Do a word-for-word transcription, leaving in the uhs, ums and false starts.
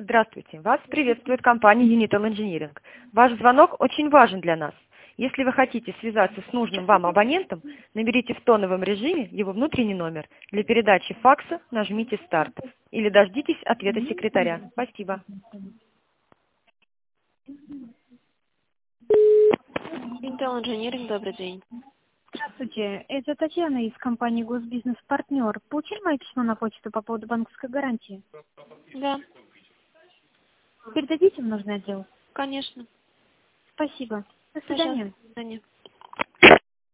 Здравствуйте. Вас приветствует компания Unitel Engineering. Ваш звонок очень важен для нас. Если вы хотите связаться с нужным вам абонентом, наберите в тоновом режиме его внутренний номер. Для передачи факса нажмите «Старт» или дождитесь ответа секретаря. Спасибо. Intel Engineering, добрый день. Здравствуйте, это Татьяна из компании Госбизнес Партнер. Получили мое письмо на почту по поводу банковской гарантии? Да, Передадите в нужный отдел? конечно. Спасибо. До Пожалуйста, свидания. до свидания.